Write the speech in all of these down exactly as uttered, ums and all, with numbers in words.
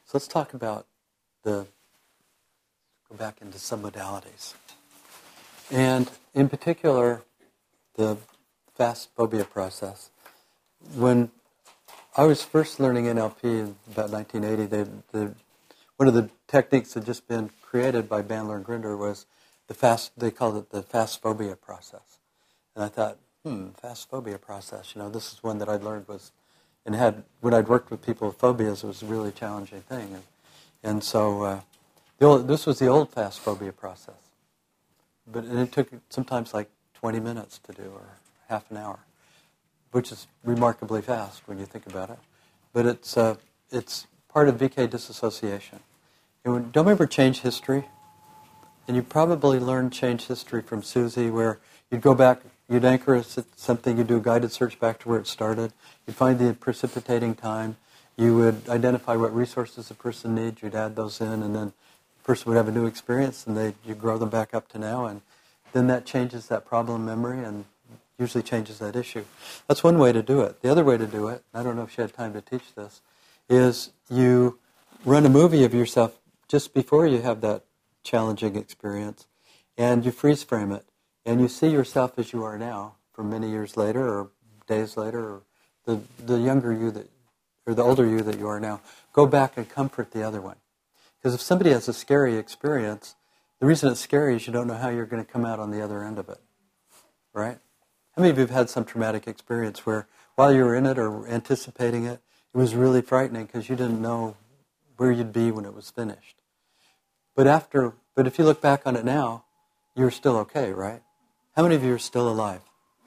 So let's talk about the, go back into some modalities. And in particular, the fast phobia process. When I was first learning N L P in about nineteen eighty, they, the, one of the techniques that had just been created by Bandler and Grinder was the fast, they called it the fast phobia process. And I thought, hmm, fast phobia process, you know, this is one that I'd learned was, and had, when I'd worked with people with phobias, it was a really challenging thing. And, and so uh, the old, this was the old fast phobia process. But and it took sometimes like twenty minutes to do, or half an hour, which is remarkably fast when you think about it. But it's uh, it's part of V K disassociation. And when, don't remember change history? And you probably learned change history from Susie, where you'd go back, you'd anchor at something, you'd do a guided search back to where it started, you'd find the precipitating time, you would identify what resources a person needs, you'd add those in, and then the person would have a new experience, and they you grow them back up to now, and then that changes that problem memory and usually changes that issue. That's one way to do it. The other way to do it, I don't know if she had time to teach this, is you run a movie of yourself just before you have that challenging experience, and you freeze frame it, and you see yourself as you are now, for many years later, or days later, or the, the younger you that, or the older you that you are now. Go back and comfort the other one. Because if somebody has a scary experience, the reason it's scary is you don't know how you're going to come out on the other end of it. Right? How many of you have had some traumatic experience where while you were in it or anticipating it, it was really frightening because you didn't know where you'd be when it was finished? But after, but if you look back on it now, you're still okay, right? How many of you are still alive?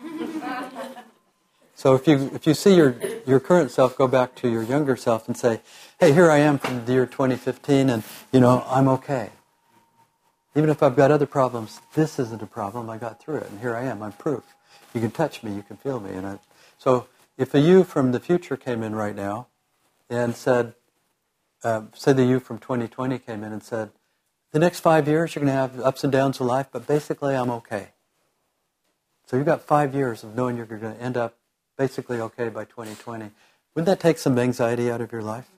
So if you if you see your, your current self, go back to your younger self and say, hey, here I am from the year twenty fifteen, and, you know, I'm okay. Even if I've got other problems, this isn't a problem. I got through it, and here I am. I'm proof. You can touch me. You can feel me. And I, so if a you from the future came in right now and said, uh, say the you from twenty twenty came in and said, the next five years you're going to have ups and downs of life, but basically I'm okay. So you've got five years of knowing you're going to end up basically okay by twenty twenty. Wouldn't that take some anxiety out of your life?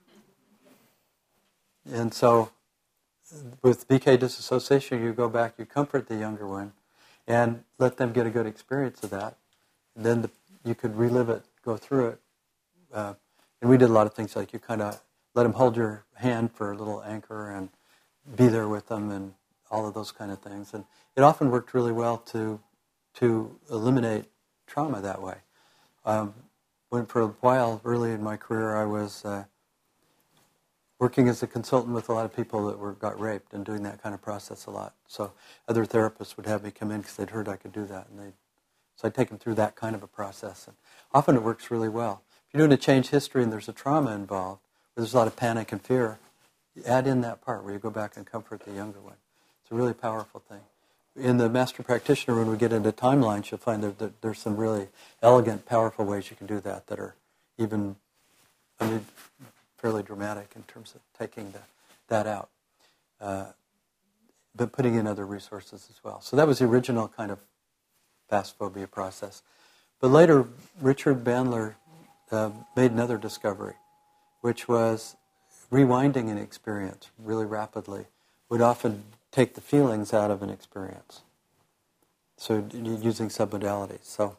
And so with V K disassociation, you go back, you comfort the younger one, and let them get a good experience of that. And then the, you could relive it, go through it. Uh, and we did a lot of things like you kind of let them hold your hand for a little anchor and be there with them and all of those kind of things. And it often worked really well to to eliminate trauma that way. Um, when for a while, early in my career, I was uh, working as a consultant with a lot of people that were got raped and doing that kind of process a lot. So other therapists would have me come in because they'd heard I could do that. and they So I'd take them through that kind of a process. And often it works really well. If you're doing a change history and there's a trauma involved, where there's a lot of panic and fear, you add in that part where you go back and comfort the younger one. It's a really powerful thing. In the Master Practitioner, when we get into timelines, you'll find that, that there's some really elegant, powerful ways you can do that that are even, I mean, fairly dramatic in terms of taking the, that out, uh, but putting in other resources as well. So that was the original kind of fast phobia process. But later, Richard Bandler uh, made another discovery, which was rewinding an experience really rapidly would often take the feelings out of an experience. So using submodalities. So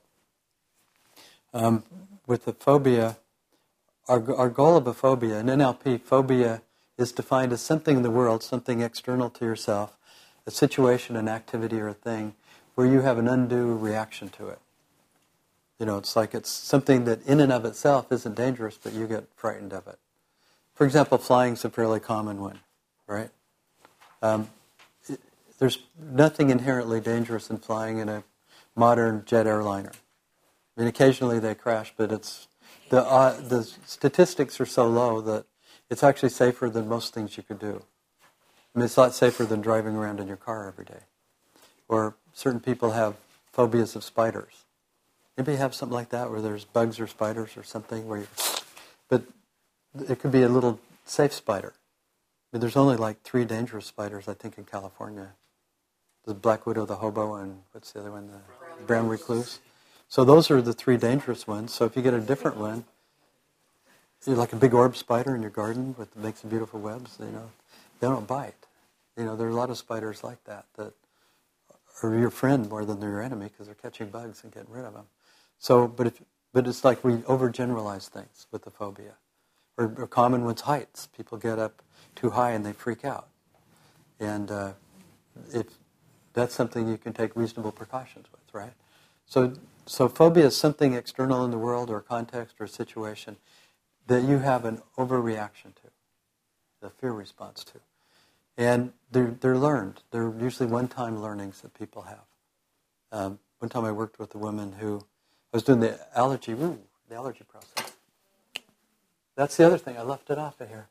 um, with the phobia, our, our goal of a phobia, in N L P, phobia is defined as something in the world, something external to yourself, a situation, an activity, or a thing, where you have an undue reaction to it. You know, it's like it's something that in and of itself isn't dangerous, but you get frightened of it. For example, flying's a fairly common one, right? Um, it, there's nothing inherently dangerous in flying in a modern jet airliner. I mean, occasionally they crash, but it's the uh, the statistics are so low that it's actually safer than most things you could do. I mean, it's a lot safer than driving around in your car every day. Or certain people have phobias of spiders. Anybody have something like that where there's bugs or spiders or something where you, but it could be a little safe spider. I mean, there's only like three dangerous spiders, I think, in California. The black widow, the hobo, and what's the other one? The brown recluse. So those are the three dangerous ones. So if you get a different one, you're like a big orb spider in your garden with makes some beautiful webs. You know, they don't bite. You know, there are a lot of spiders like that that are your friend more than they're your enemy because they're catching bugs and getting rid of them. So, but if but it's like we overgeneralize things with the phobia, or, or common one's heights. People get up too high and they freak out, and uh, if that's something you can take reasonable precautions with, right? So, so phobia is something external in the world or context or situation that you have an overreaction to, the fear response to. And they're, they're learned. They're usually one-time learnings that people have. Um, one time I worked with a woman who, I was doing the allergy, ooh, the allergy process. That's the other thing, I left it off of here.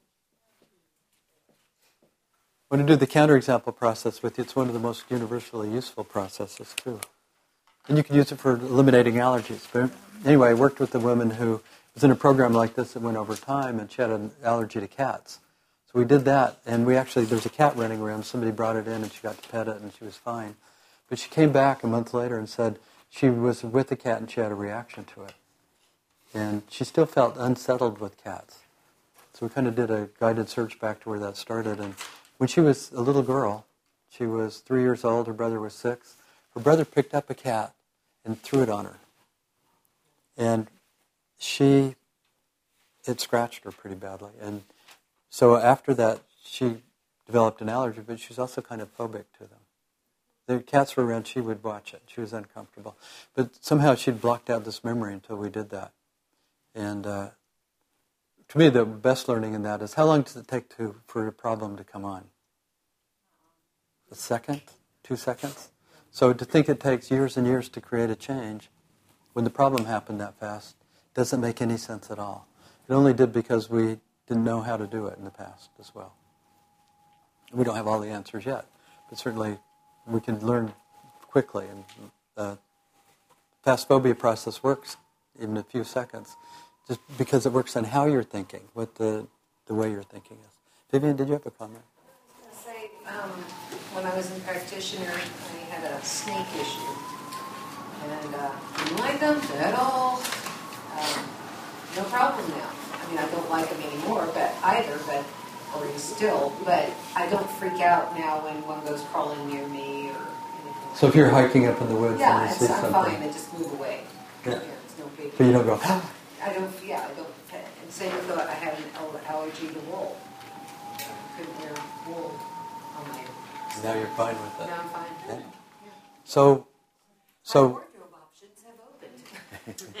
When I do the counterexample process with you, it's one of the most universally useful processes too. And you can use it for eliminating allergies. But anyway, I worked with a woman who was in a program like this that went over time, and she had an allergy to cats. So we did that, and we actually, there's a cat running around. Somebody brought it in, and she got to pet it, and she was fine. But she came back a month later and said she was with the cat, and she had a reaction to it. And she still felt unsettled with cats. So we kind of did a guided search back to where that started. And when she was a little girl, she was three years old, her brother was six, her brother picked up a cat and threw it on her. And she, it scratched her pretty badly. And so after that, she developed an allergy, but she was also kind of phobic to them. The cats were around, she would watch it. She was uncomfortable. But somehow she'd blocked out this memory until we did that. And uh, to me, the best learning in that is, how long does it take to for a problem to come on? A second? Two seconds? So to think it takes years and years to create a change, when the problem happened that fast, doesn't make any sense at all. It only did because we didn't know how to do it in the past as well. We don't have all the answers yet, but certainly we can learn quickly. And the fast phobia process works in a few seconds, just because it works on how you're thinking, what the the way you're thinking is. Vivian, did you have a comment? I was going to say, um, when I was in practitioner, I had a snake issue, and uh, didn't like them at all. Um, no problem now. I mean, I don't like them anymore, but either, but or still, but I don't freak out now when one goes crawling near me or anything. So if you're hiking up in the woods yeah, and you see I'm something, fine. I just move away. Yeah. Yeah, it's no big. But you don't go, ah. I don't. Yeah, I don't. And same with the, I had an allergy to wool. I couldn't wear wool on my. Now you're fine with it. Now I'm fine. Yeah. Yeah. So, so. My wardrobe options have opened.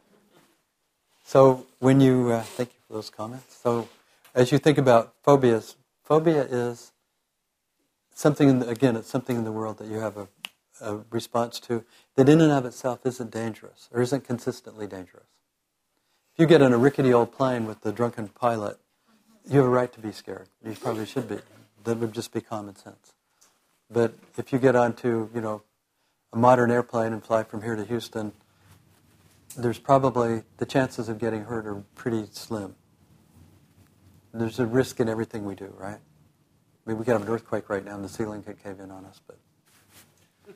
So when you, uh, thank you for those comments. So as you think about phobias, phobia is something, in the, again, it's something in the world that you have a, a response to that in and of itself isn't dangerous or isn't consistently dangerous. If you get on a rickety old plane with the drunken pilot, you have a right to be scared. You probably should be. That would just be common sense. But if you get onto, you know, a modern airplane and fly from here to Houston, there's probably, the chances of getting hurt are pretty slim. There's a risk in everything we do, right? I mean, we could have an earthquake right now and the ceiling could cave in on us, but... Can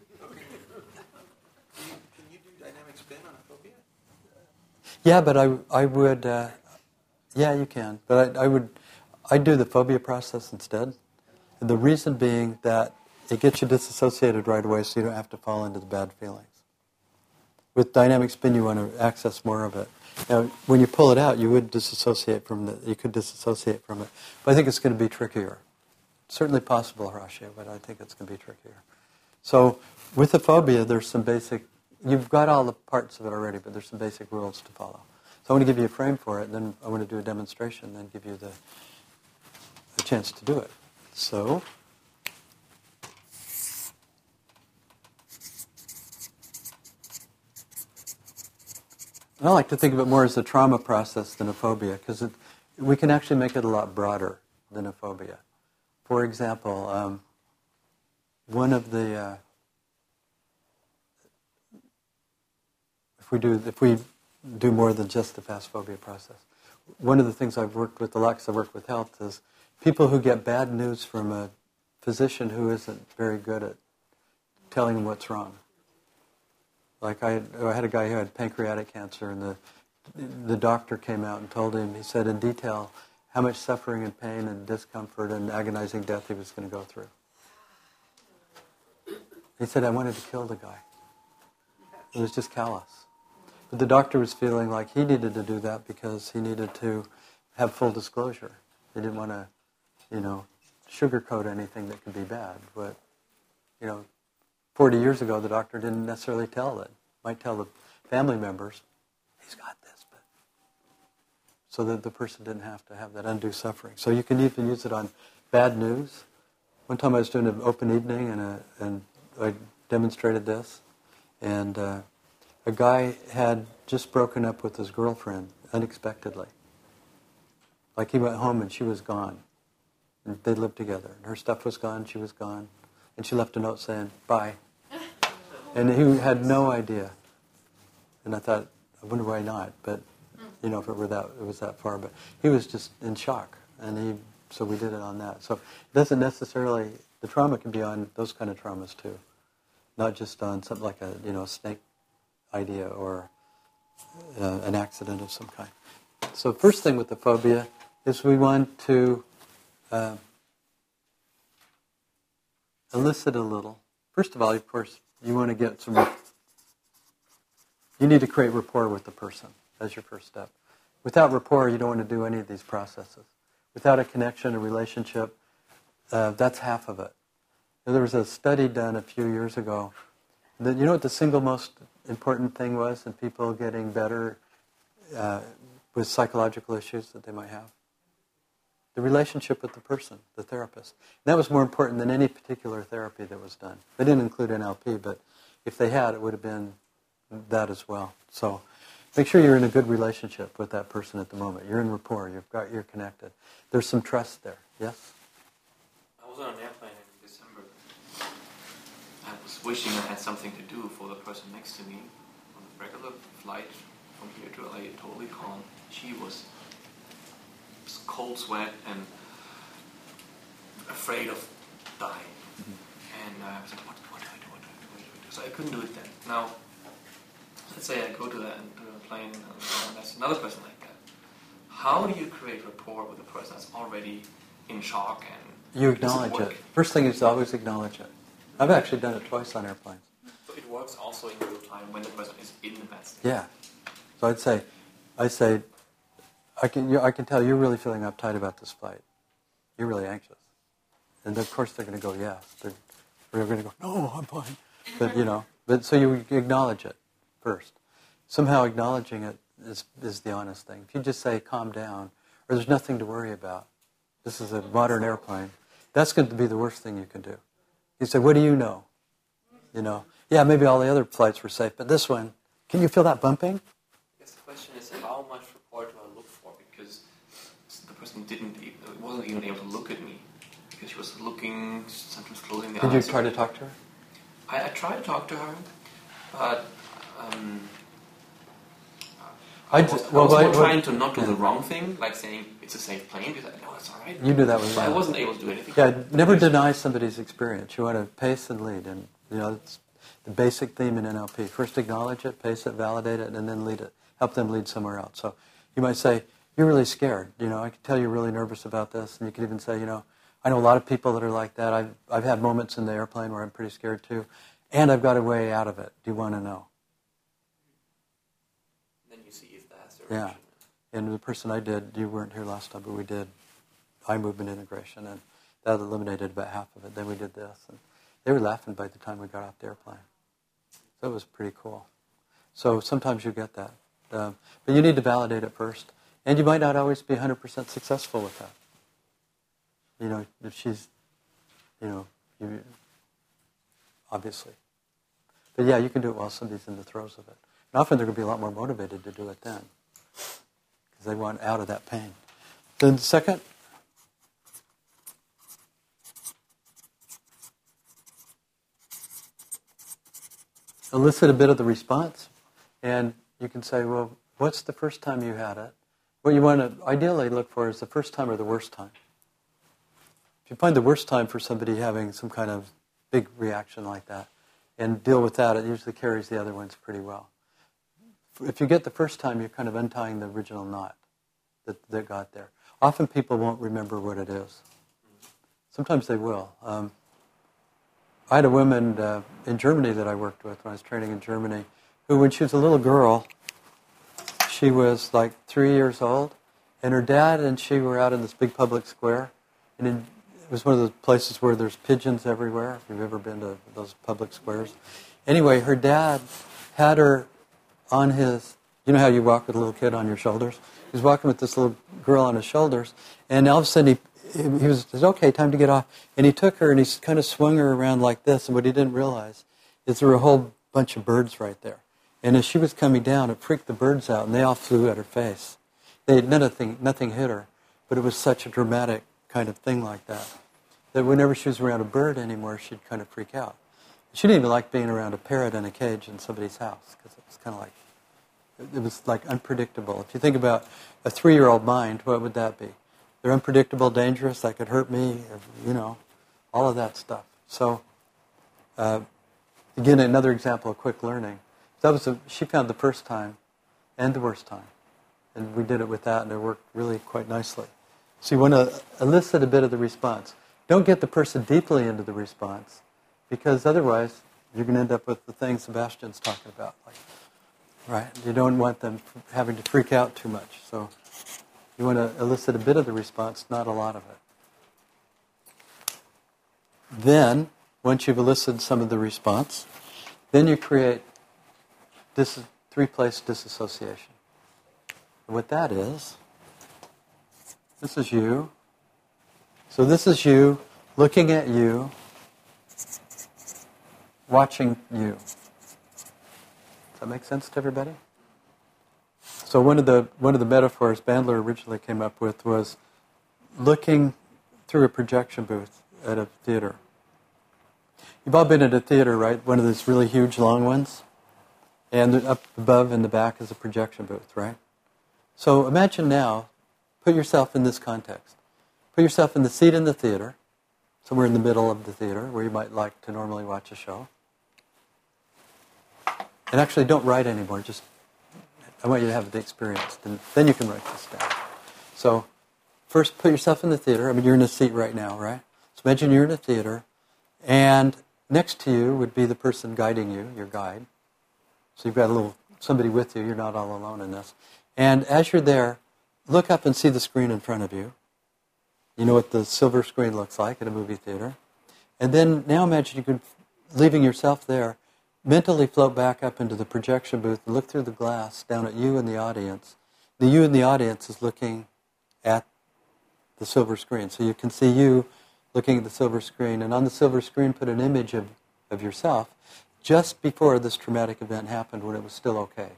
you do dynamic spin on a phobia? Yeah, but I, I would, uh, yeah, you can. But I, I would, I'd do the phobia process instead. And the reason being that it gets you disassociated right away so you don't have to fall into the bad feelings. With dynamic spin, you want to access more of it. Now, when you pull it out, you would disassociate from the, you could disassociate from it. But I think it's going to be trickier. Certainly possible, Horacio, but I think it's going to be trickier. So with the phobia, there's some basic, you've got all the parts of it already, but there's some basic rules to follow. So I want to give you a frame for it, and then I want to do a demonstration, and then give you the, the chance to do it. So... I like to think of it more as a trauma process than a phobia, because we can actually make it a lot broader than a phobia. For example, um, one of the uh, if we do if we do more than just the fast phobia process, one of the things I've worked with a lot, because I work with health, is people who get bad news from a physician who isn't very good at telling them what's wrong. Like I, I had a guy who had pancreatic cancer, and the the doctor came out and told him, he said in detail how much suffering and pain and discomfort and agonizing death he was going to go through. He said, I wanted to kill the guy. It was just callous. But the doctor was feeling like he needed to do that because he needed to have full disclosure. He didn't want to, you know, sugarcoat anything that could be bad. But, you know, forty years ago, the doctor didn't necessarily tell it. Might tell the family members, he's got this, but so that the person didn't have to have that undue suffering. So you can even use it on bad news. One time I was doing an open evening, and, a, and I demonstrated this, and uh, a guy had just broken up with his girlfriend unexpectedly. Like he went home and she was gone. And they lived together. And her stuff was gone, she was gone. And she left a note saying, bye. And he had no idea. And I thought, I wonder why not. But, you know, if it were that, it was that far. But he was just in shock. And he, so we did it on that. So it doesn't necessarily, the trauma can be on those kind of traumas too. Not just on something like a, you know, a snake idea or uh, an accident of some kind. So first thing with the phobia is we want to uh, elicit a little. First of all, of course, you want to get some, you need to create rapport with the person as your first step. Without rapport, you don't want to do any of these processes. Without a connection, a relationship, uh, that's half of it. There was a study done a few years ago that, you know what the single most important thing was in people getting better uh, with psychological issues that they might have? The relationship with the person, the therapist. And that was more important than any particular therapy that was done. They didn't include N L P, but if they had, it would have been that as well. So make sure you're in a good relationship with that person at the moment. You're in rapport. You've got, you're connected. There's some trust there. Yes? I was on an airplane in December. I was wishing I had something to do for the person next to me. On a regular flight from here to L A, totally calm. She was cold sweat and afraid of dying. Mm-hmm. And uh, I was like, what, what do I do, what do I do, what do I do? So I couldn't do it then. Now, let's say I go to that to a plane and there's another person like that. How do you create rapport with a person that's already in shock and you acknowledge it. First thing is to always acknowledge it. I've actually done it twice on airplanes. So it works also in real time when the person is in the bad state. Yeah. So I'd say, I'd say, I can you, I can tell you're really feeling uptight about this flight. You're really anxious. And of course they're going to go, yes. They're, they're going to go, no, I'm fine. But, you know, but so you acknowledge it first. Somehow acknowledging it is, is the honest thing. If you just say, calm down, or there's nothing to worry about, this is a modern airplane, that's going to be the worst thing you can do. You say, what do you know? You know, yeah, maybe all the other flights were safe, but this one, can you feel that bumping? I guess the question is, how much rapport do I look for? Because the person didn't, even, wasn't even able to look at me. Because she was looking, sometimes closing the eyes. Did you try to talk to her? I, I tried to talk to her, but um, I was, I was well, more I, trying to not do the wrong thing, like saying it's a safe plane, because I know it's all right. You knew that was but wrong. I wasn't able to do anything. Yeah, never deny somebody's experience. You want to pace and lead, and you know it's the basic theme in N L P. First acknowledge it, pace it, validate it, and then lead it. Help them lead somewhere else. So you might say, you're really scared. You know, I can tell you're really nervous about this, and you could even say, you know, I know a lot of people that are like that. I've I've had moments in the airplane where I'm pretty scared too, and I've got a way out of it. Do you want to know? Then you see if that's the Yeah. reaction. And the person I did, you weren't here last time, but we did eye movement integration, and that eliminated about half of it. Then we did this, and they were laughing by the time we got off the airplane. So it was pretty cool. So sometimes you get that. Um, but you need to validate it first. And you might not always be one hundred percent successful with that. You know, if she's, you know, you, obviously. But yeah, you can do it while somebody's in the throes of it. And often they're going to be a lot more motivated to do it then. Because they want out of that pain. Then second, elicit a bit of the response. And you can say, well, what's the first time you had it? What you want to ideally look for is the first time or the worst time. If you find the worst time for somebody having some kind of big reaction like that and deal with that, it usually carries the other ones pretty well. if you get the first time, you're kind of untying the original knot that, that got there. Often people won't remember what it is. Sometimes they will. Um, I had a woman uh, in Germany that I worked with when I was training in Germany, who when she was a little girl, she was like three years old, and her dad and she were out in this big public square, and in, it was one of those places where there's pigeons everywhere, if you've ever been to those public squares. Anyway, her dad had her on his, you know how you walk with a little kid on your shoulders? He was walking with this little girl on his shoulders, and all of a sudden he, he was, he said, okay, time to get off. And he took her and he kind of swung her around like this, and what he didn't realize is there were a whole bunch of birds right there. And as she was coming down, it freaked the birds out, and they all flew at her face. They had nothing, nothing hit her, but it was such a dramatic kind of thing like that, that whenever she was around a bird anymore, she'd kind of freak out. She didn't even like being around a parrot in a cage in somebody's house, because it was kind of like, it was like unpredictable. If you think about a three-year-old mind, what would that be? They're unpredictable, dangerous, that could hurt me, you know, all of that stuff. So, uh, again, another example of quick learning. That was a, she found the first time and the worst time. And we did it with that, and it worked really quite nicely. So you want to elicit a bit of the response. Don't get the person deeply into the response, because otherwise you're going to end up with the thing Sebastian's talking about. Like, right? You don't want them having to freak out too much. So you want to elicit a bit of the response, not a lot of it. Then, once you've elicited some of the response, then you create this three-place disassociation. And what that is, this is you. So this is you looking at you, watching you. Does that make sense to everybody? So one of the one of the metaphors Bandler originally came up with was looking through a projection booth at a theater. You've all been at a theater, right? One of those really huge, long ones. And up above in the back is a projection booth, right? So imagine now, put yourself in this context. Put yourself in the seat in the theater, somewhere in the middle of the theater, where you might like to normally watch a show. And actually, don't write anymore. Just, I want you to have the experience. And then you can write this down. So, first, put yourself in the theater. I mean, you're in a seat right now, right? So imagine you're in a theater, and next to you would be the person guiding you, your guide. So you've got a little somebody with you. You're not all alone in this. And as you're there, look up and see the screen in front of you. You know what the silver screen looks like at a movie theater. And then now imagine you could, leaving yourself there, mentally float back up into the projection booth and look through the glass down at you and the audience. The you in the audience is looking at the silver screen. So you can see you looking at the silver screen. And on the silver screen, put an image of, of yourself just before this traumatic event happened, when it was still okay.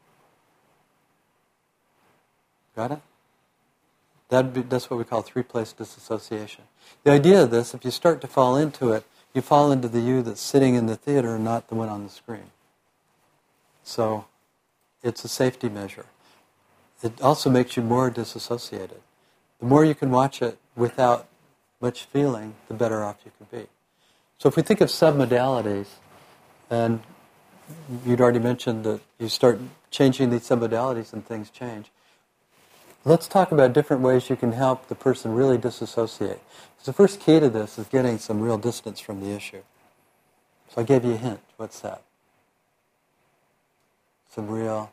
Got it? That'd be, that's what we call three-place disassociation. The idea of this, if you start to fall into it, you fall into the you that's sitting in the theater and not the one on the screen. So it's a safety measure. It also makes you more disassociated. The more you can watch it without much feeling, the better off you can be. So if we think of submodalities, and you'd already mentioned that you start changing these submodalities and things change. Let's talk about different ways you can help the person really disassociate. So the first key to this is getting some real distance from the issue. So I gave you a hint. What's that? Some real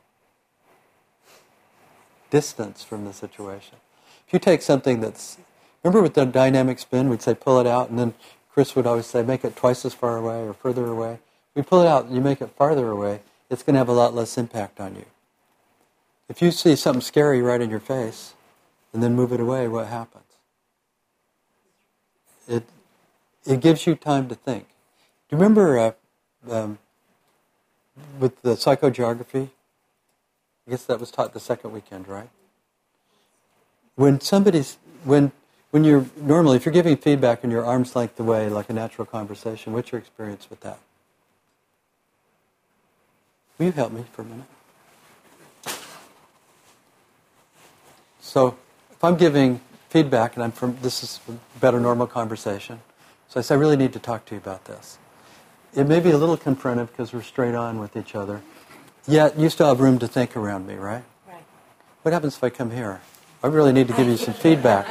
distance from the situation. If you take something that's, remember with the dynamic spin, we'd say pull it out, and then Chris would always say make it twice as far away or further away. We pull it out and you make it farther away, it's going to have a lot less impact on you. If you see something scary right in your face and then move it away, what happens? It it gives you time to think. Do you remember uh, um, with the psychogeography? I guess that was taught the second weekend, right? When somebody's when when you're normally, if you're giving feedback and you're arm's length away, like a natural conversation, what's your experience with that? Will you help me for a minute? So, if I'm giving feedback and I'm from, this is about a normal conversation, so I say, I really need to talk to you about this. It may be a little confrontive because we're straight on with each other, yet you still have room to think around me, right? Right. What happens if I come here? I really need to give you some feedback.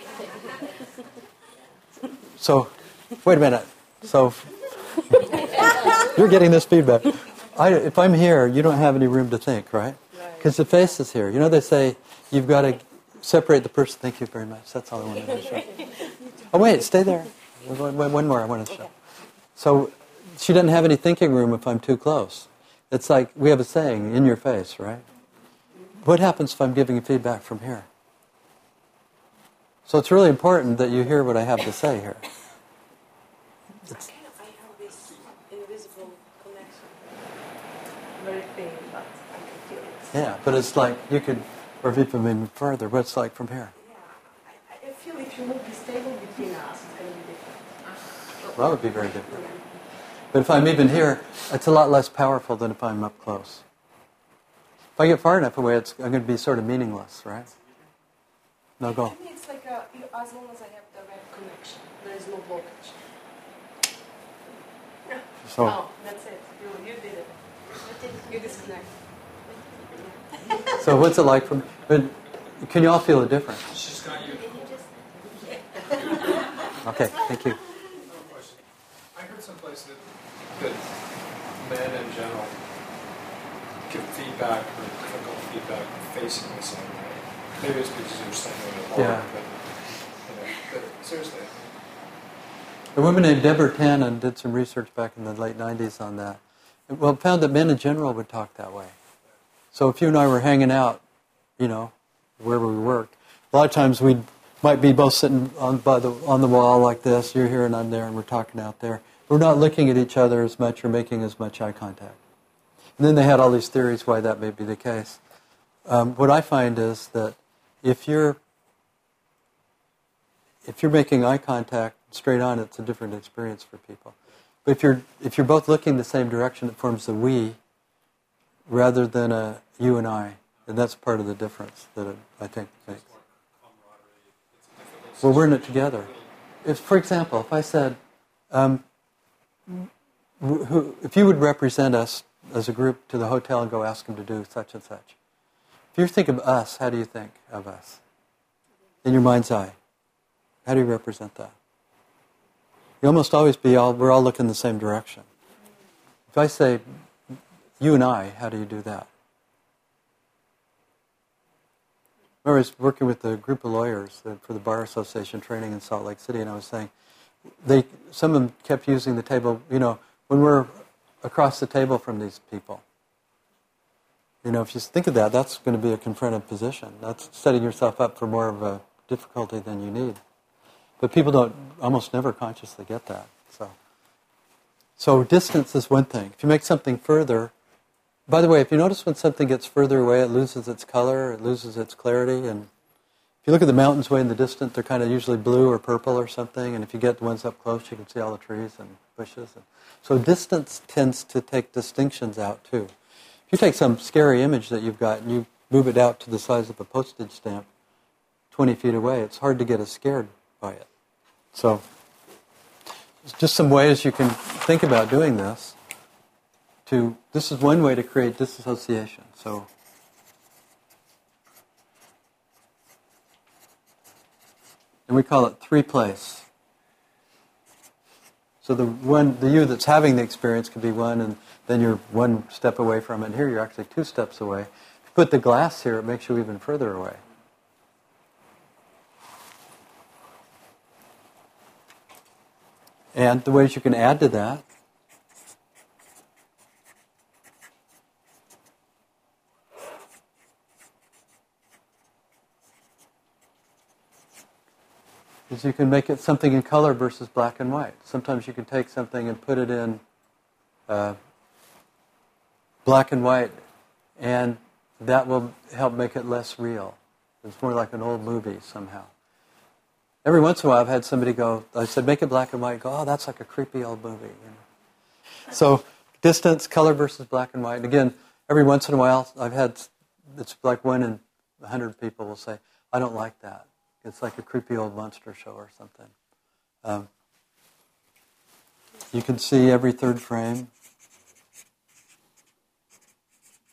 So, wait a minute. So, you're getting this feedback. I, if I'm here, you don't have any room to think, right? Because the face is here. You know, they say you've got to separate the person. Thank you very much. That's all I wanted to show. Oh, wait, stay there. One, one more I want to show. So, she doesn't have any thinking room if I'm too close. It's like, we have a saying, in your face, right? What happens if I'm giving you feedback from here? So it's really important that you hear what I have to say here. It's, I have this invisible connection. Very thin, but I can feel it. yeah, but it's like, you could, or even even further, what's it like from here? Yeah, I, I feel if you move this table between us, it's going to be different. Well, that would be very different. But if I'm even here, it's a lot less powerful than if I'm up close. If I get far enough away, it's, I'm going to be sort of meaningless, right? No, go. To me, it's like a, as long as I have direct connection, there is no blockage. So, Oh, that's it. You, you did it. You disconnect. so what's it like from, but can you all feel the difference? She's got you. Okay, thank you. Question. I heard someplace that, that men in general give feedback or difficult feedback facing the same way. Maybe it's because you're standing apart, Yeah. but, you know, but seriously. A woman named Deborah Tannen did some research back in the late nineties on that. Well, found that men in general would talk that way. So if you and I were hanging out, you know, wherever we worked, a lot of times we might be both sitting on by the on the wall like this. You're here and I'm there, and we're talking out there. We're not looking at each other as much or making as much eye contact. And then they had all these theories why that may be the case. Um, what I find is that if you're if you're making eye contact straight on, it's a different experience for people. But if you're if you're both looking the same direction, it forms a we rather than a you and I, and that's part of the difference that it, I think makes. Well, we're in it together. If, for example, if I said, um, who, if you would represent us as a group to the hotel and go ask them to do such and such. If you think of us, how do you think of us? In your mind's eye. How do you represent that? You almost always be all, we're all looking the same direction. If I say, you and I, how do you do that? I was working with a group of lawyers for the Bar Association training in Salt Lake City, and I was saying, they some of them kept using the table, you know, when we're across the table from these people. You know, if you think of that, that's going to be a confrontive position. That's setting yourself up for more of a difficulty than you need. But people don't, almost never consciously get that. So, so distance is one thing. If you make something further, by the way, if you notice when something gets further away, it loses its color, it loses its clarity. And if you look at the mountains way in the distance, they're kind of usually blue or purple or something. And if you get the ones up close, you can see all the trees and bushes. So distance tends to take distinctions out too. If you take some scary image that you've got and you move it out to the size of a postage stamp twenty feet away, it's hard to get as scared by it. So just some ways you can think about doing this. To, this is one way to create disassociation. So, and we call it three-place. So the one, the you that's having the experience could be one, and then you're one step away from it. And here you're actually two steps away. If you put the glass here, it makes you even further away. And the ways you can add to that is you can make it something in color versus black and white. Sometimes you can take something and put it in uh, black and white, and that will help make it less real. It's more like an old movie somehow. Every once in a while I've had somebody go, I said, make it black and white, go, oh, that's like a creepy old movie. You know? So distance, color versus black and white. And again, every once in a while I've had, it's like one in a hundred people will say, I don't like that. It's like a creepy old monster show or something. Um, you can see every third frame.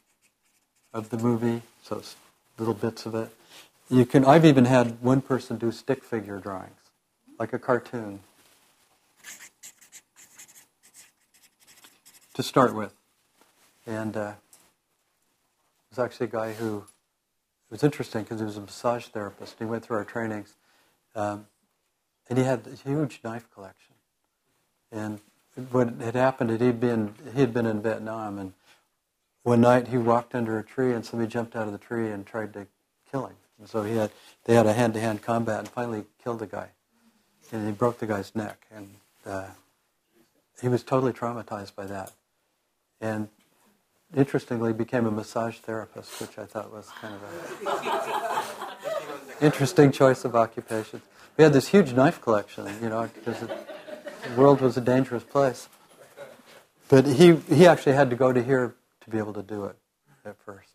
of the movie, so it's little bits of it. You can. I've even had one person do stick figure drawings, like a cartoon, to start with. And uh, there's actually a guy who, it was interesting because he was a massage therapist. He went through our trainings, um, and he had a huge knife collection. And what had happened, is he'd been he had been in Vietnam, and one night he walked under a tree, and somebody jumped out of the tree and tried to kill him. And so he had they had a hand-to-hand combat, and finally killed the guy, and he broke the guy's neck, and uh, he was totally traumatized by that. And interestingly, became a massage therapist, which I thought was kind of an interesting choice of occupation. We had this huge knife collection, you know, because it, the world was a dangerous place. But he he actually had to go to here to be able to do it at first.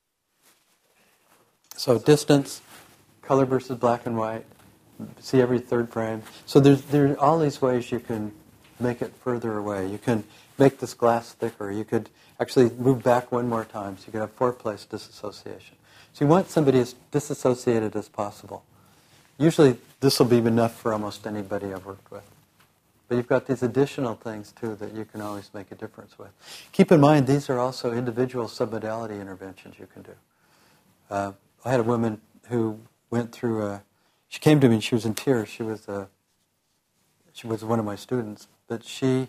So distance, color versus black and white, see every third frame. So there's there are all these ways you can make it further away. You can make this glass thicker. You could actually move back one more time, so you could have four-place disassociation. So you want somebody as disassociated as possible. Usually this will be enough for almost anybody I've worked with. But you've got these additional things, too, that you can always make a difference with. Keep in mind, these are also individual submodality interventions you can do. Uh, I had a woman who went through a... She came to me and she was in tears. She was a, she was one of my students. But she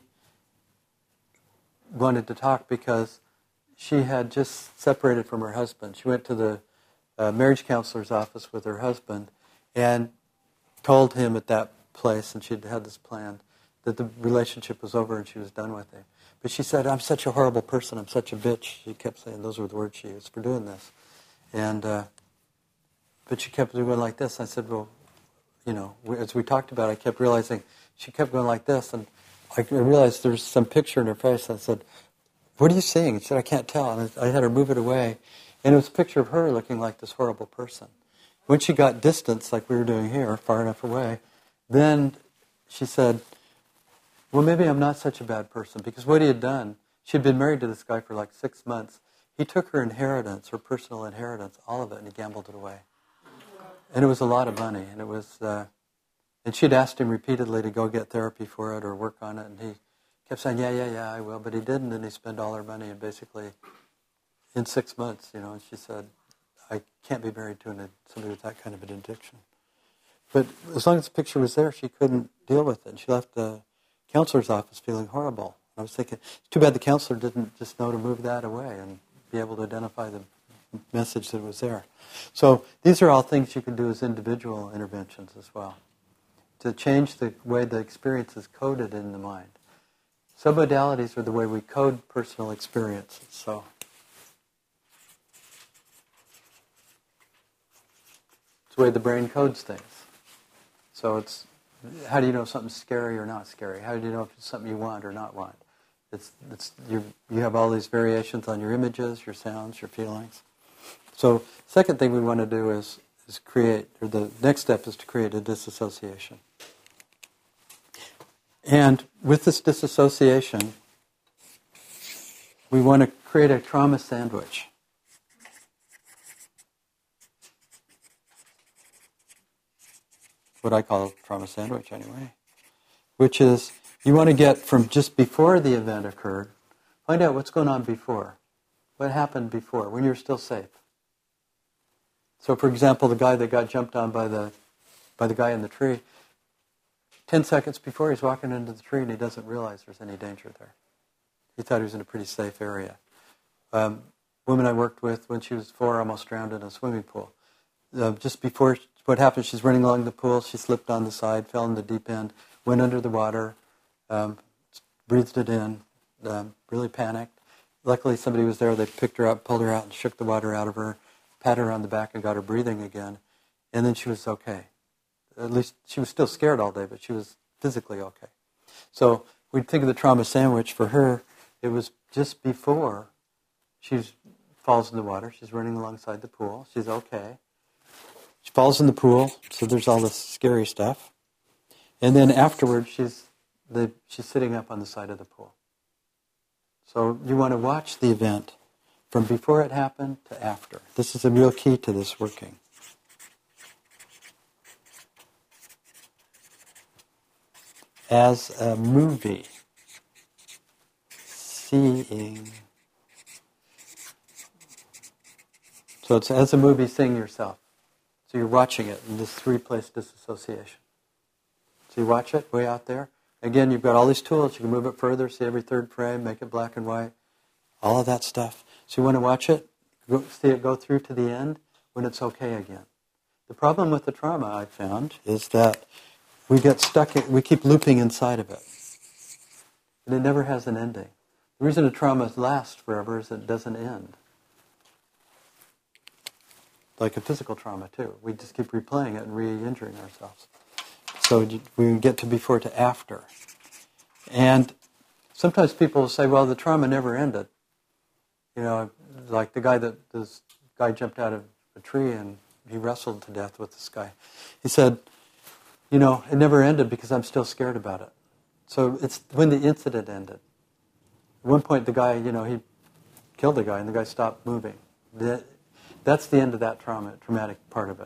wanted to talk because she had just separated from her husband. She went to the uh, marriage counselor's office with her husband and told him at that place, and she'd had this plan, that the relationship was over and she was done with him. But she said, I'm such a horrible person, I'm such a bitch. She kept saying, those were the words she used for doing this. And, uh, but she kept doing like this. I said, well, you know, we, as we talked about it, I kept realizing she kept going like this, and I realized there's some picture in her face. I said, what are you seeing? She said, I can't tell. And I had her move it away. And it was a picture of her looking like this horrible person. When she got distance, like we were doing here, far enough away, then she said, well, maybe I'm not such a bad person. Because what he had done, she had been married to this guy for like six months. He took her inheritance, her personal inheritance, all of it, and he gambled it away. And it was a lot of money. And it was, uh, and she'd asked him repeatedly to go get therapy for it or work on it. And he kept saying, yeah, yeah, yeah, I will. But he didn't, and he spent all her money and basically in six months, you know. And she said, I can't be married to an, somebody with that kind of an addiction. But as long as the picture was there, she couldn't deal with it. And she left the counselor's office feeling horrible. I was thinking, it's too bad the counselor didn't just know to move that away and be able to identify the message that was there. So these are all things you can do as individual interventions as well, to change the way the experience is coded in the mind. Submodalities are the way we code personal experiences. So it's the way the brain codes things. So it's, how do you know if something's scary or not scary? How do you know if it's something you want or not want? It's, it's, you you have all these variations on your images, your sounds, your feelings. So second thing we want to do is, is create, or the next step is to create a disassociation. And with this disassociation, we want to create a trauma sandwich. What I call a trauma sandwich anyway, which is you want to get from just before the event occurred, find out what's going on before. What happened before, when you're still safe. So for example, the guy that got jumped on by the by the guy in the tree, ten seconds before he's walking into the tree and he doesn't realize there's any danger there. He thought he was in a pretty safe area. Um, woman I worked with, when she was four, almost drowned in a swimming pool. Uh, just before, what happened, she's running along the pool, she slipped on the side, fell in the deep end, went under the water, um, breathed it in, um, really panicked. Luckily somebody was there, they picked her up, pulled her out and shook the water out of her, patted her on the back and got her breathing again, and then she was okay. At least she was still scared all day, but she was physically okay. So we'd think of the trauma sandwich for her, it was just before she falls in the water, she's running alongside the pool, she's okay. She falls in the pool, so there's all this scary stuff. And then afterwards, she's the, she's sitting up on the side of the pool. So you want to watch the event from before it happened to after. This is a real key to this working. As a movie, seeing. So it's as a movie, seeing yourself. So you're watching it in this three-place disassociation. So you watch it way out there. Again, you've got all these tools. You can move it further, see every third frame, make it black and white, all of that stuff. So you want to watch it, go, see it go through to the end when it's okay again. The problem with the trauma, I found, is that we get stuck, in, we keep looping inside of it. And it never has an ending. The reason a trauma lasts forever is it doesn't end. Like a physical trauma, too. We just keep replaying it and re-injuring ourselves. So we get to before to after. And sometimes people will say, well, the trauma never ended. You know, like the guy that, this guy jumped out of a tree and he wrestled to death with this guy. He said, you know, it never ended because I'm still scared about it. So it's when the incident ended. At one point, the guy, you know, he killed the guy and the guy stopped moving. The, that's the end of that trauma, traumatic part of it.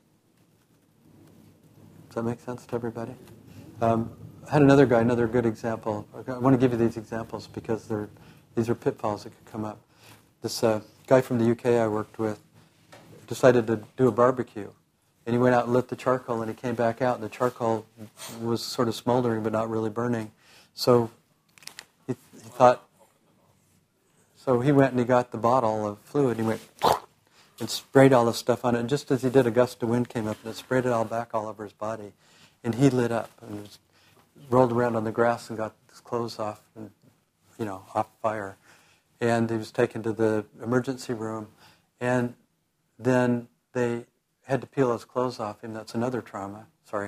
Does that make sense to everybody? Um, I had another guy, another good example. I want to give you these examples because they're, these are pitfalls that could come up. This uh, guy from the U K I worked with decided to do a barbecue. And he went out and lit the charcoal, and he came back out, and the charcoal was sort of smoldering but not really burning. So he, he thought, so he went and he got the bottle of fluid, and he went and sprayed all the stuff on it. And just as he did, a gust of wind came up, and it sprayed it all back all over his body. And he lit up and was, rolled around on the grass and got his clothes off, and, you know, off fire. And he was taken to the emergency room, and then they had to peel his clothes off him. That's another trauma. Sorry.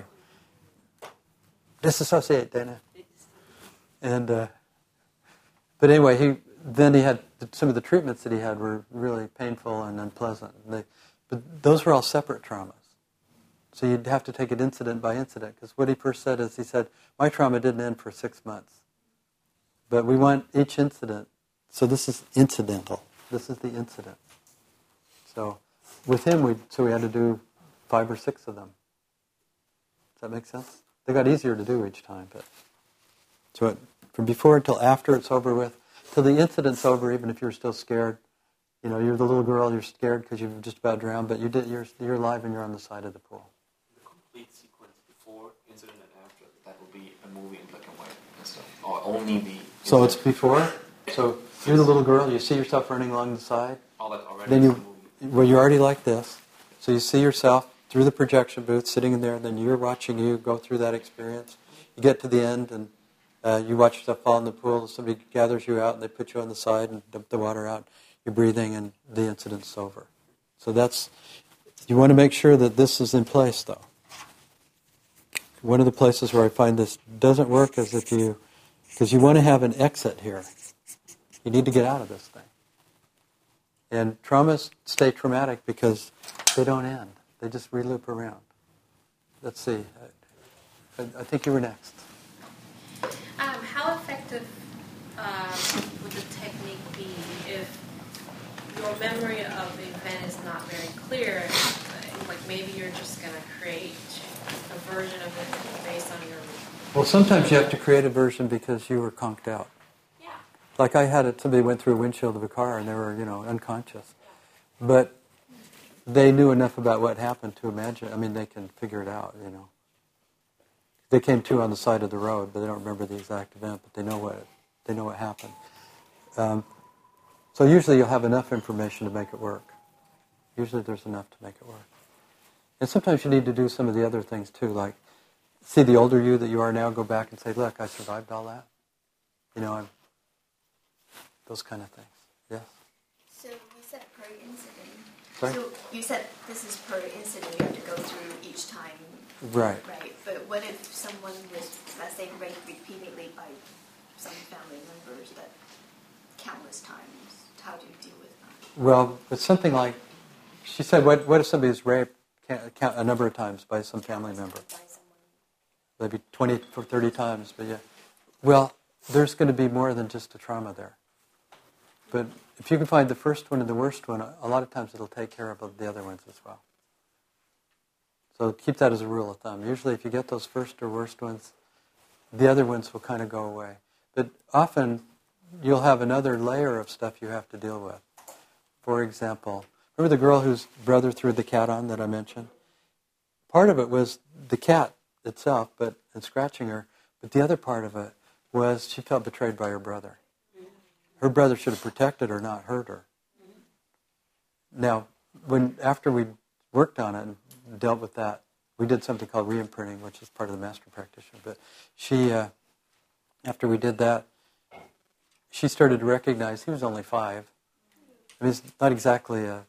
Disassociate, Dana. And, uh, but anyway, he then he had, some of the treatments that he had were really painful and unpleasant. They, but those were all separate traumas. So you'd have to take it incident by incident, because what he first said is, he said, my trauma didn't end for six months. But we want each incident, so this is incidental. This is the incident. So with him, we so we had to do five or six of them. Does that make sense? They got easier to do each time, but so it, from before until after it's over with, till the incident's over. Even if you're still scared, you know, you're the little girl, you're scared because you've just about drowned, but you did, you're you're alive and you're on the side of the pool. The complete sequence before, incident, and after, that will be a movie in black and white and stuff, or only the. So it's before. So you're the little girl, you see yourself running along the side. All that already. Then is a you. movie. Well, you're already like this. So you see yourself through the projection booth sitting in there, and then you're watching you go through that experience. You get to the end, and uh, you watch yourself fall in the pool. Somebody gathers you out, and they put you on the side and dump the water out. You're breathing, and the incident's over. So that's, you want to make sure that this is in place, though. One of the places where I find this doesn't work is if you, because you want to have an exit here. You need to get out of this thing. And traumas stay traumatic because they don't end. They just re-loop around. Let's see. I, I think you were next. Um, how effective um, would the technique be if your memory of the event is not very clear? Like maybe you're just going to create a version of it based on your... Well, sometimes you have to create a version because you were conked out. Like I had it, somebody went through a windshield of a car and they were, you know, unconscious. But they knew enough about what happened to imagine. I mean, they can figure it out, you know. They came to on the side of the road, but they don't remember the exact event, but they know what they know what happened. Um, so usually you'll have enough information to make it work. Usually there's enough to make it work. And sometimes you need to do some of the other things too, like see the older you that you are now, go back and say, look, I survived all that. You know, I'm those kind of things. Yes? So you said per incident. Sorry? So you said this is per incident you have to go through each time. Right. Right. But what if someone was, let's say, raped repeatedly by some family members that countless times? How do you deal with that? Well, it's something like, she said, what, what if somebody is raped a number of times by some family member? By someone. Maybe twenty or thirty times, but yeah. Well, there's going to be more than just a trauma there. But if you can find the first one and the worst one, a lot of times it'll take care of the other ones as well. So keep that as a rule of thumb. Usually if you get those first or worst ones, the other ones will kind of go away. But often you'll have another layer of stuff you have to deal with. For example, remember the girl whose brother threw the cat on that I mentioned? Part of it was the cat itself, but and scratching her. But the other part of it was she felt betrayed by her brother. Her brother should have protected her, not hurt her. Now, when after we worked on it and dealt with that, we did something called re-imprinting, which is part of the master practitioner. But she, uh, after we did that, she started to recognize he was only five. I mean, it's not exactly a...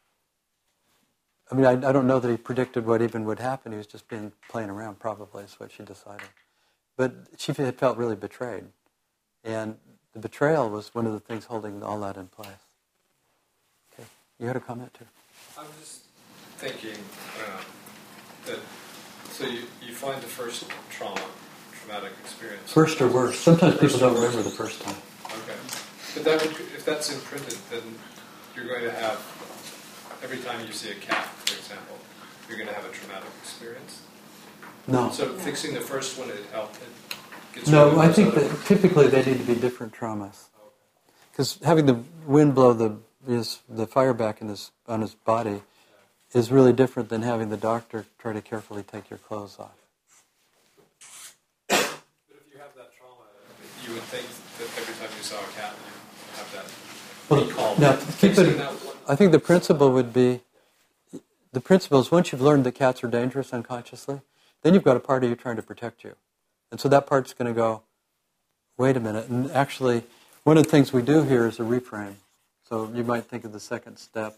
I mean, I, I don't know that he predicted what even would happen. He was just being playing around, probably, is what she decided. But she had felt really betrayed. And the betrayal was one of the things holding all that in place. Okay, you had a comment too? I was just thinking uh, that, so you, you find the first trauma, traumatic experience. First or worst. Sometimes First people don't or worst. remember the first time. Okay. But that would, if that's imprinted, then you're going to have, every time you see a cat, for example, you're going to have a traumatic experience. No. So fixing the first one, it helped. It gets rid No, of I those think other that ones. typically they need to be different traumas. Because having the wind blow the his, the fire back in his, on his body is really different than having the doctor try to carefully take your clothes off. But if you have that trauma, you would think that every time you saw a cat, you have that Well, recall. now, keep Fixing it, that one- I think the principle would be, the principle is once you've learned that cats are dangerous unconsciously, then you've got a part of you trying to protect you. And so that part's going to go, wait a minute. And actually, one of the things we do here is a reframe. So you might think of the second step.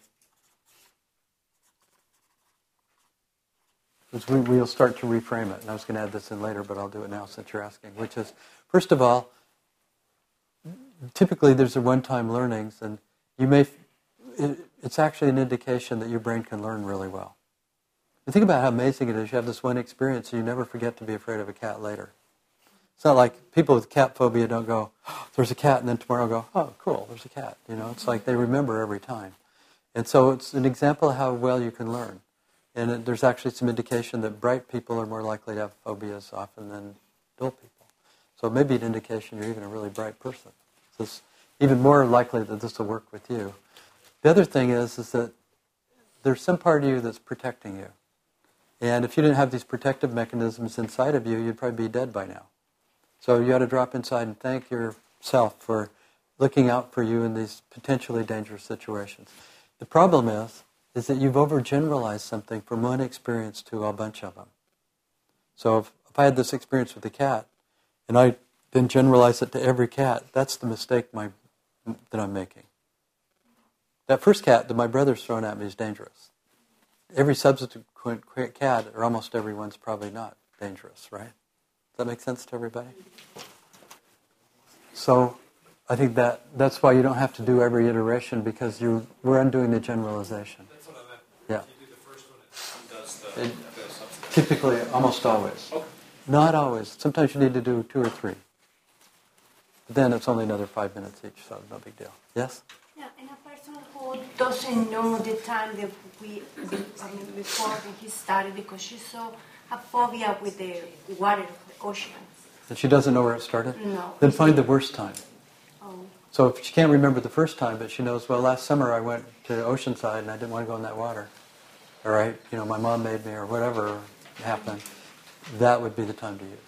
Which we, we'll start to reframe it. And I was going to add this in later, but I'll do it now since you're asking. Which is, first of all, typically there's a one-time learnings, and you may, it, it's actually an indication that your brain can learn really well. And think about how amazing it is. You have this one experience and you never forget to be afraid of a cat later. It's not like people with cat phobia don't go, oh, there's a cat, and then tomorrow go, oh, cool, there's a cat. You know, it's like they remember every time. And so it's an example of how well you can learn. And it, there's actually some indication that bright people are more likely to have phobias often than dull people. So it may be an indication you're even a really bright person. So it's even more likely that this will work with you. The other thing is, is that there's some part of you that's protecting you. And if you didn't have these protective mechanisms inside of you, you'd probably be dead by now. So you ought to drop inside and thank yourself for looking out for you in these potentially dangerous situations. The problem is, is that you've overgeneralized something from one experience to a bunch of them. So if, if I had this experience with a cat, and I then generalize it to every cat, that's the mistake my, that I'm making. That first cat that my brother's thrown at me is dangerous. Every subsequent cat, or almost everyone's probably not dangerous, right? Does that make sense to everybody? So I think that that's why you don't have to do every iteration, because you we're undoing the generalization. That's what I meant. Yeah. If you do the first one, it undoes the, It- the substance. Typically, almost always. Okay. Not always. Sometimes you need to do two or three. But then it's only another five minutes each, so no big deal. Yes? Yeah, and a person who doesn't know the time that we, I mean, before that he started, because she saw a phobia with the water of the ocean. And she doesn't know where it started? No. Then find the worst time. Oh. So if she can't remember the first time, but she knows, well, last summer I went to Oceanside and I didn't want to go in that water. All right, you know, my mom made me, or whatever happened, that would be the time to use.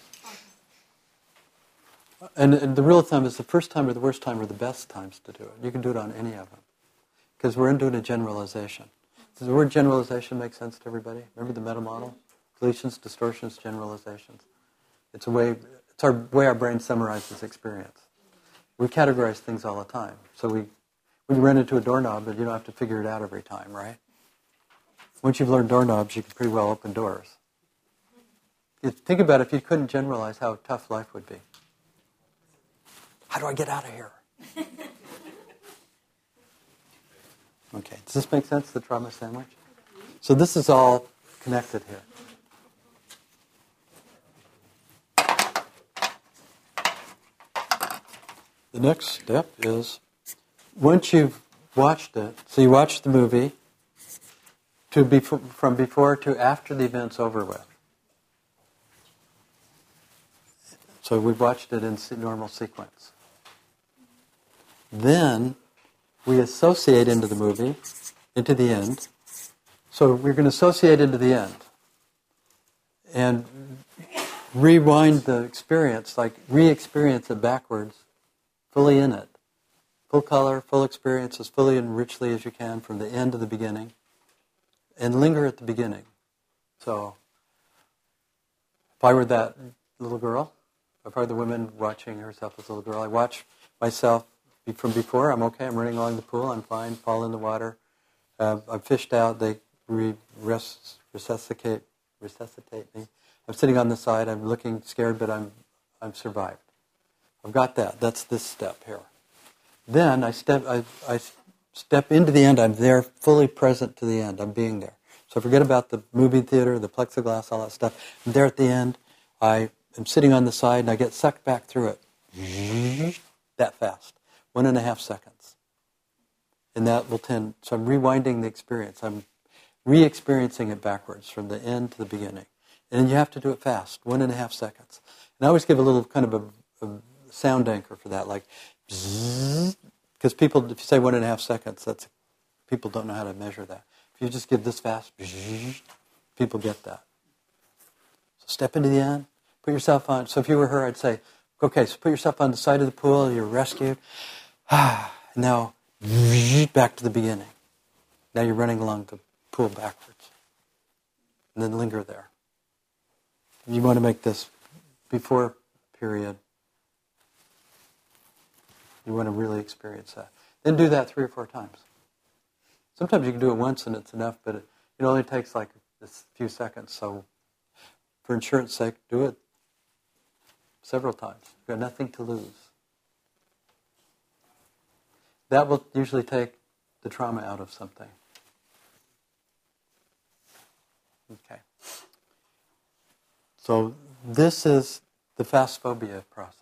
And, and the rule of thumb is the first time or the worst time are the best times to do it. You can do it on any of them. Because we're doing a generalization. Does the word generalization make sense to everybody? Remember the meta model? Deletions, distortions, generalizations. It's a way, it's our way our brain summarizes experience. We categorize things all the time. So we, when you run into a doorknob, you don't have to figure it out every time, right? Once you've learned doorknobs, you can pretty well open doors. You think about it, if you couldn't generalize how tough life would be. How do I get out of here? Okay, does this make sense, the trauma sandwich? So this is all connected here. The next step is once you've watched it, so you watch the movie to be from before to after the event's over with. So we've watched it in normal sequence. Then we associate into the movie, into the end. So we're going to associate into the end. And rewind the experience, like re-experience it backwards, fully in it. Full color, full experience, as fully and richly as you can from the end to the beginning. And linger at the beginning. So, if I were that little girl, if I were the woman watching herself as a little girl, I watch myself from before. I'm okay, I'm running along the pool, I'm fine, fall in the water. Uh, I'm fished out, they re- res- resuscitate, resuscitate me. I'm sitting on the side, I'm looking scared, but I'm I'm survived. I've got that. That's this step here. Then I step I, I step into the end. I'm there, fully present to the end. I'm being there. So forget about the movie theater, the plexiglass, all that stuff. I'm there at the end. I am sitting on the side, and I get sucked back through it. That fast. One and a half seconds. And that will tend... So I'm rewinding the experience. I'm re-experiencing it backwards from the end to the beginning. And you have to do it fast, one and a half seconds. And I always give a little kind of a, a sound anchor for that, like... Because people, if you say one and a half seconds, that's people don't know how to measure that. If you just give this fast, people get that. So step into the end, put yourself on. So if you were her, I'd say, okay, so put yourself on the side of the pool, you're rescued. Now, back to the beginning. Now you're running along the pool backwards. And then linger there. You want to make this before period. You want to really experience that. Then do that three or four times. Sometimes you can do it once and it's enough, but it, it only takes like a few seconds. So for insurance sake, do it several times. You've got nothing to lose. That will usually take the trauma out of something. Okay. So this is the phasphobia process.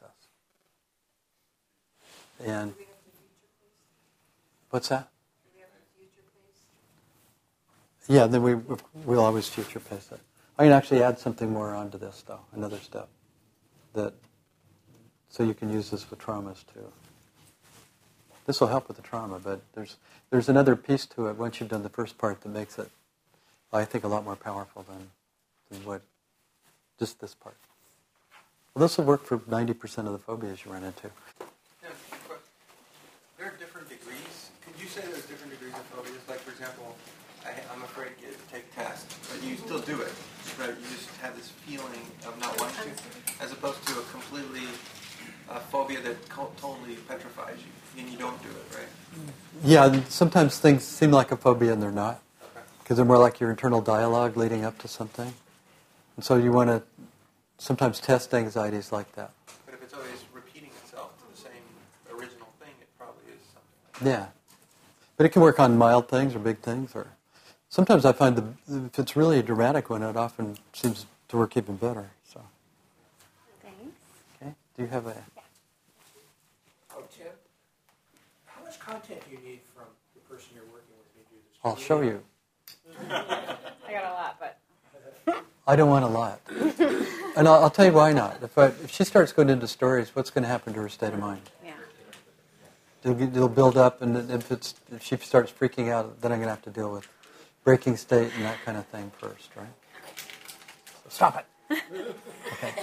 And what's that? Yeah, then we we'll always future pace it. I can actually add something more onto this, though, another step, that so you can use this with traumas too. This will help with the trauma, but there's there's another piece to it once you've done the first part that makes it, I think, a lot more powerful than than what just this part. Well, this will work for ninety percent of the phobias you run into. There are different degrees. Could you say there's different degrees of phobias? Like, for example, I, I'm afraid to get, take tests, but you still do it. Right? You just have this feeling of not wanting to, as opposed to a completely uh, phobia that co- totally petrifies you, and you don't do it, right? Yeah, sometimes things seem like a phobia and they're not, because they're more like your internal dialogue leading up to something. And so you want to sometimes test anxieties like that. But if it's always repeating itself to the same original thing, it probably is something like that. Yeah. But it can work on mild things or big things. Or sometimes I find the if it's really a dramatic one, it often seems to work even better. So. Thanks. Okay. Do you have a... Yeah. Oh, Tim, how much content do you need from the person you're working with to do this? I'll show you. I got a lot, but... I don't want a lot. And I'll, I'll tell you why not. If, I, if she starts going into stories, what's going to happen to her state of mind? Yeah. It'll, get- it'll build up, and if, it's, if she starts freaking out, then I'm going to have to deal with breaking state and that kind of thing first, right? So stop it. Okay.